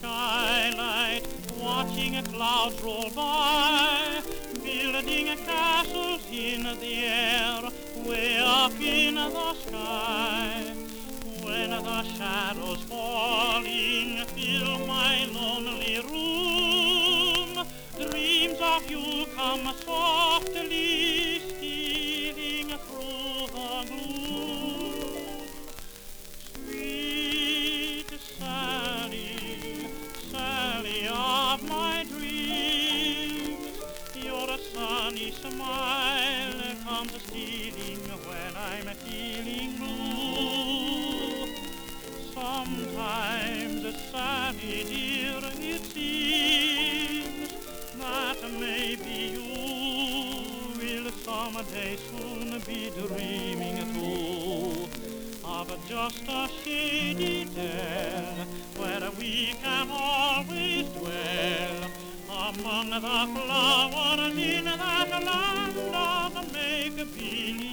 skylight, watching clouds roll by, building castles in the air, way up in the sky. When the shadows falling fill my lonely room, dreams of you come softly stealing through the gloom. Sweet Sally, Sally of my dreams, your sunny smile comes stealing when I'm feeling blue. Sometimes, Sally dear, it seems that maybe you will someday soon be dreaming too of just a shady dell where we can always dwell among the flowers in that land of make-believe.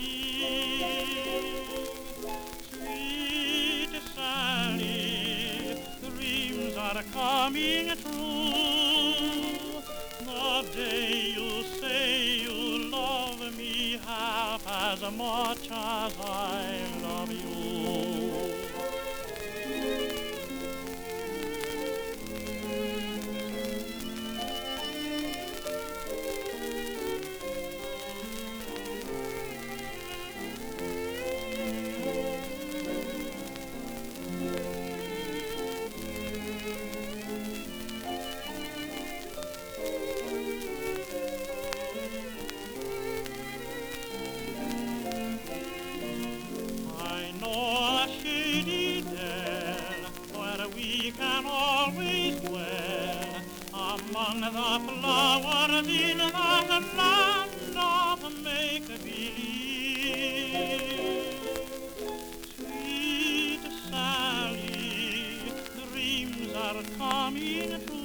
Sweet Sally, dreams are coming true. The day you say you love me half as much as I love you. We can always dwell among the flowers in that land of make-believe. Sweet Sally, dreams are coming true.